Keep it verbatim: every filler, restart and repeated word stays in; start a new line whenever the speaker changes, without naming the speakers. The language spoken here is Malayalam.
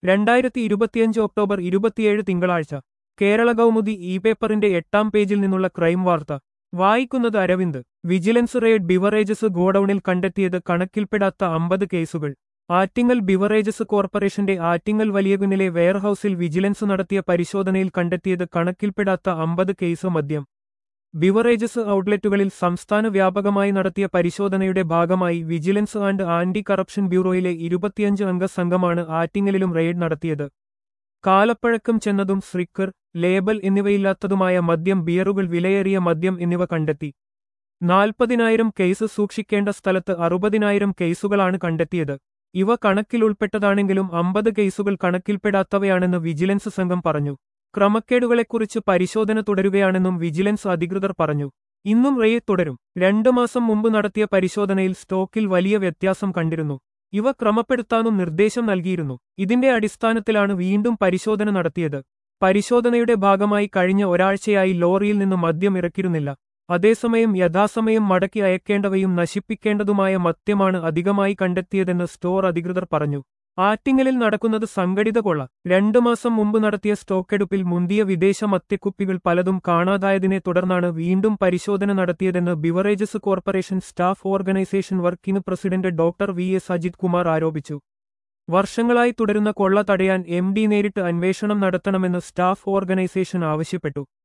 രണ്ടായിരത്തി ഇരുപത്തിയഞ്ച് ഒക്ടോബർ ഇരുപത്തിയേഴ് തിങ്കളാഴ്ച കേരള കൗമുദി ഇ പേപ്പറിന്റെ എട്ടാം പേജിൽ നിന്നുള്ള ക്രൈം വാർത്ത വായിക്കുന്നത് അരവിന്ദ്. വിജിലൻസ് റെയ്ഡ് ബിവറേജസ് ഗോഡൌണിൽ കണ്ടെത്തിയത് കണക്കിൽപ്പെടാത്ത അമ്പത് കേസുകൾ. ആറ്റിങ്ങൽ ബിവറേജസ് കോർപ്പറേഷന്റെ ആറ്റിങ്ങൽ വലിയകുന്നിലെ വെയർഹൌസിൽ വിജിലൻസ് നടത്തിയ പരിശോധനയിൽ കണ്ടെത്തിയത് കണക്കിൽപ്പെടാത്ത അമ്പത് കേസ് മദ്യം. ബിവറേജസ് ഔട്ട്ലെറ്റുകളിൽ സംസ്ഥാന വ്യാപകമായി നടത്തിയ പരിശോധനയുടെ ഭാഗമായി വിജിലൻസ് ആൻഡ് ആന്റി കറപ്ഷൻ ബ്യൂറോയിലെ ഇരുപത്തിയഞ്ച് അംഗ സംഘമാണ് ആറ്റിങ്ങലിലും റെയ്ഡ് നടത്തിയത്. കാലപ്പഴക്കം ചെന്നതും സ്റ്റിക്കർ, ലേബൽ എന്നിവയില്ലാത്തതുമായ മദ്യം, ബിയറുകൾ, വിലയേറിയ മദ്യം എന്നിവ കണ്ടെത്തി. നാൽപ്പതിനായിരം കേസ് സൂക്ഷിക്കേണ്ട സ്ഥലത്ത് അറുപതിനായിരം കേസുകളാണ് കണ്ടെത്തിയത്. ഇവ കണക്കിലുൾപ്പെട്ടതാണെങ്കിലും അമ്പത് കേസുകൾ കണക്കിൽപ്പെടാത്തവയാണെന്ന് വിജിലൻസ് സംഘം പറഞ്ഞു. ക്രമക്കേടുകളെക്കുറിച്ച് പരിശോധന തുടരുകയാണെന്നും വിജിലൻസ് അധികൃതർ പറഞ്ഞു. ഇന്നും റെയ്ഡ് തുടരും. രണ്ടു മാസം മുമ്പ് നടത്തിയ പരിശോധനയിൽ സ്റ്റോക്കിൽ വലിയ വ്യത്യാസം കണ്ടിരുന്നു. ഇവ ക്രമപ്പെടുത്താനും നിർദ്ദേശം നൽകിയിരുന്നു. ഇതിന്റെ അടിസ്ഥാനത്തിലാണ് വീണ്ടും പരിശോധന നടത്തിയത്. പരിശോധനയുടെ ഭാഗമായി കഴിഞ്ഞ ഒരാഴ്ചയായി ലോറിയിൽ നിന്ന് മദ്യം ഇറക്കിയിരുന്നില്ല. അതേസമയം യഥാസമയം മടക്കി അയക്കേണ്ടവയും നശിപ്പിക്കേണ്ടതുമായ മദ്യമാണ് അധികമായി കണ്ടെത്തിയതെന്ന് സ്റ്റോർ അധികൃതർ പറഞ്ഞു. ആറ്റിങ്ങലിൽ നടക്കുന്നത് സംഘടിത കൊള്ള. രണ്ടു മാസം മുമ്പ് നടത്തിയ സ്റ്റോക്കെടുപ്പിൽ മുന്തിയ വിദേശ മദ്യക്കുപ്പികൾ പലതും കാണാതായതിനെ തുടർന്നാണ് വീണ്ടും പരിശോധന നടത്തിയതെന്ന് beverages corporation staff organisation working president doctor V S Ajith Kumar ആരോപിച്ചു. വർഷങ്ങളായി തുടരുന്ന കൊള്ള തടയാൻ എം ഡി നേരിട്ട് അന്വേഷണം നടത്തണമെന്ന് സ്റ്റാഫ് ഓർഗനൈസേഷൻ ആവശ്യപ്പെട്ടു.